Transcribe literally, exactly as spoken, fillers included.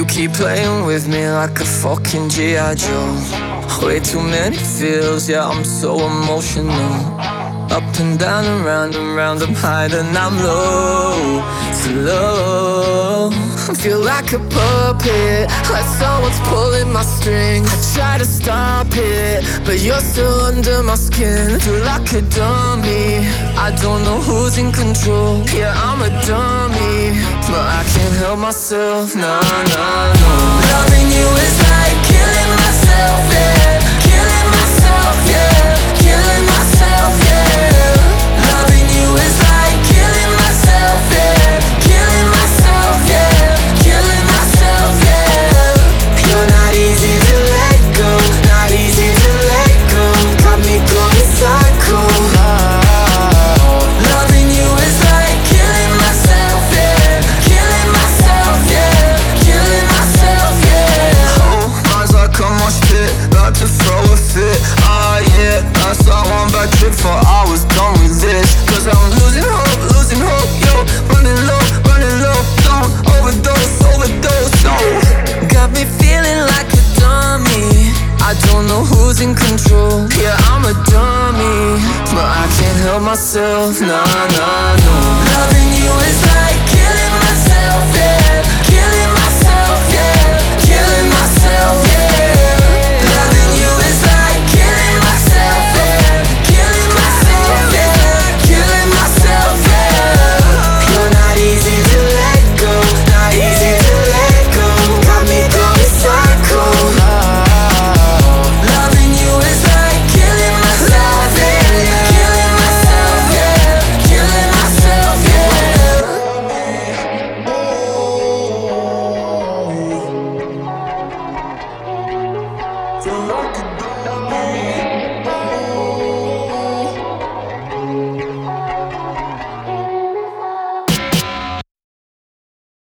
keep playing with me like a fucking G I. Joe. Way too many feels, yeah, I'm so emotional. Up and down and round and round, I'm high and I'm low, so low. I feel like a puppet, like someone's pulling my string. I try to stop it, but you're still under my skin. Feel like a dummy, I don't know who's in control. Yeah, I'm a dummy, but I can't help myself, no, no, no. Loving you is like killing myself, yeah. Killing myself, yeah. Killing myself, yeah. Loving you is like killing myself, yeah. Killing myself, yeah. Killing myself, yeah. You're not easy to let go, not easy to let go. Got me going psycho. Loving you is like killing myself, yeah. Killing myself, yeah. Killing myself, yeah. Oh, mine's like a mosh pit, about to throw a fit. Ah, yeah, that's all one bad trip for I was done with this. Cause I'm losing hope, losing hope, yo. Running low, running low, don't overdose, overdose, no. Got me feeling like a dummy, I don't know who's in control. Yeah, I'm a dummy, but I can't help myself, no, no, no. Loving you is like killing myself, yeah. Killing myself, yeah. Killing myself, yeah. Loving you is like killing myself, yeah. Killing myself, yeah. Killing myself, yeah. You're not easy to let go, not easy to let go. Got me going psycho. Loving you is like killing myself, yeah. Killing myself, yeah. Killing myself, yeah. Feel like a dummy.